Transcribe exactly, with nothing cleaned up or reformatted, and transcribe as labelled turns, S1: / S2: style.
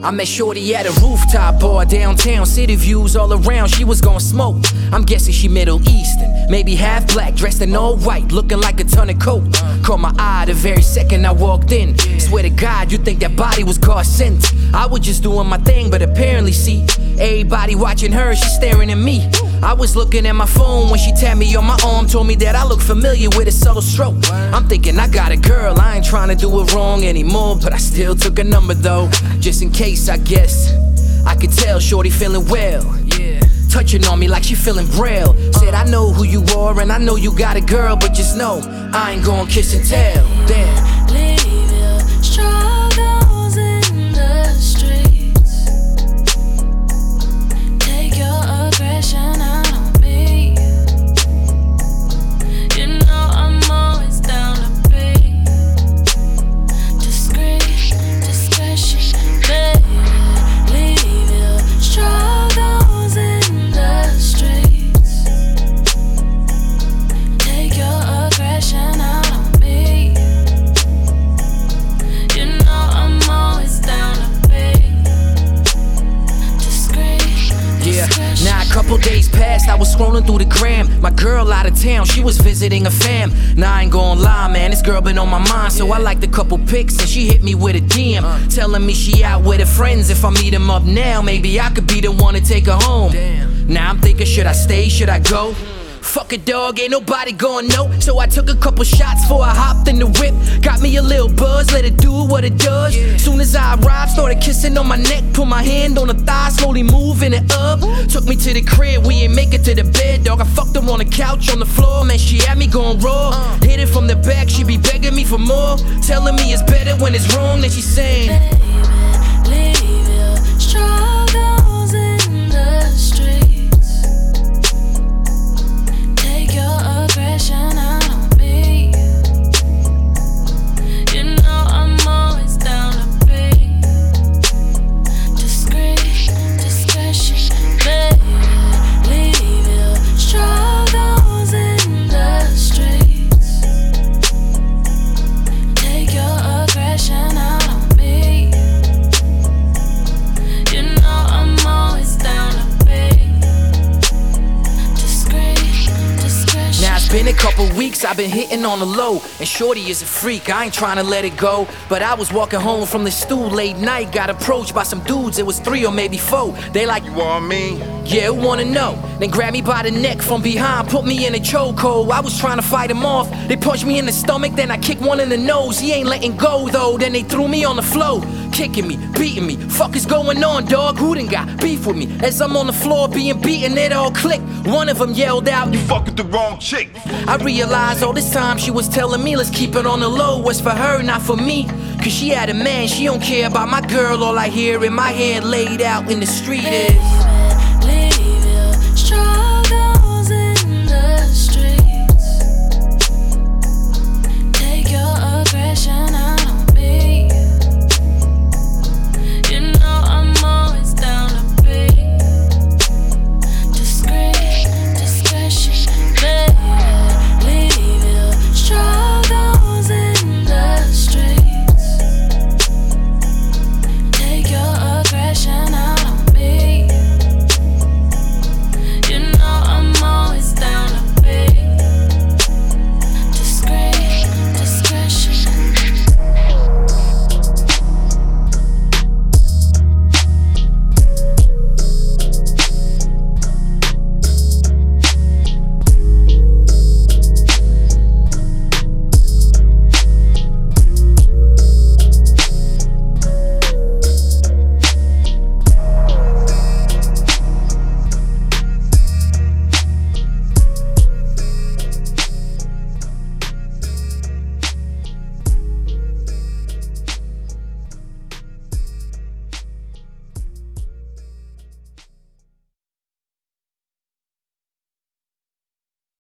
S1: I met shorty at a rooftop bar downtown, city views all around, she was gon' smoke. I'm guessing she Middle Eastern, maybe half black, dressed in all white, looking like a ton of coke. Caught my eye the very second I walked in. Swear to God, you think that body was God sent. I was just doing my thing, but apparently see, everybody watching her, she staring at me. I was looking at my phone when she tapped me on my arm, told me that I look familiar with a subtle stroke. I'm thinking I got a girl, I ain't trying to do it wrong anymore, but I still took a number though, just in case, I guess. I could tell shorty feeling well, yeah, touching on me like she feeling braille. Said I know who you are and I know you got a girl, but just know I ain't gon' kiss and tell. Damn.
S2: Leave your struggles in the streets. Take your aggression out on me. You know I'm always down to be discreet, discretion, baby. Leave your struggles in the streets. Take your aggression out on me. You know I'm always down to be discreet,
S1: Yeah,
S2: discretion.
S1: now a couple days passed, I was scrolling through the gram. My girl out of town, she was visiting a fam. Now I ain't gon' lie, man, this girl been on my mind. So I liked a couple pics and she hit me with a D M, telling me she out with her friends. If I meet them up now, maybe I could be the one to take her home. Now I'm thinking, should I stay, should I go? Fuck a dog, ain't nobody gon' know. So I took a couple shots before I hopped in the whip. Got me a little buzz, let it do what it does. Soon as I arrived, started kissing on my neck. Put my hand on the thigh, slowly moving it up. Took me to the crib, we ain't make it to the bed, dog. I fucked her on the couch, on the floor, man, she had me going raw. Hit it from the back, she be begging me for more, telling me it's better when it's wrong, then she saying,
S2: Baby, leave your struggles in the streets. Take your aggression out on me. You know I'm always down to be discreet, discretion, baby. Leave your struggles in the streets. Take your aggression out on me. You know I'm always down to be discreet, discretion.
S1: now it's been a couple weeks, I've been hitting on the low, and shorty is a freak, I ain't trying to let it go. But I was walking home from the stool late night, got approached by some dudes, it was three or maybe four. They like,
S3: You want me?
S1: yeah, who wanna know? Then grabbed me by the neck from behind, put me in a chokehold. I was trying to fight him off, they punched me in the stomach, then I kicked one in the nose. He ain't letting go though, then they threw me on the floor, kicking me, beating me. Fuck is going on, dog? Who done got beef with me? As I'm on the floor being beaten, it all clicked. One of them yelled out,
S3: You fuck with the wrong chick.
S1: I realized all this time she was telling me, let's keep it on the low. What's for her, not for me. Cause she had a man, she don't care about my girl. All I hear in my head laid out in the street is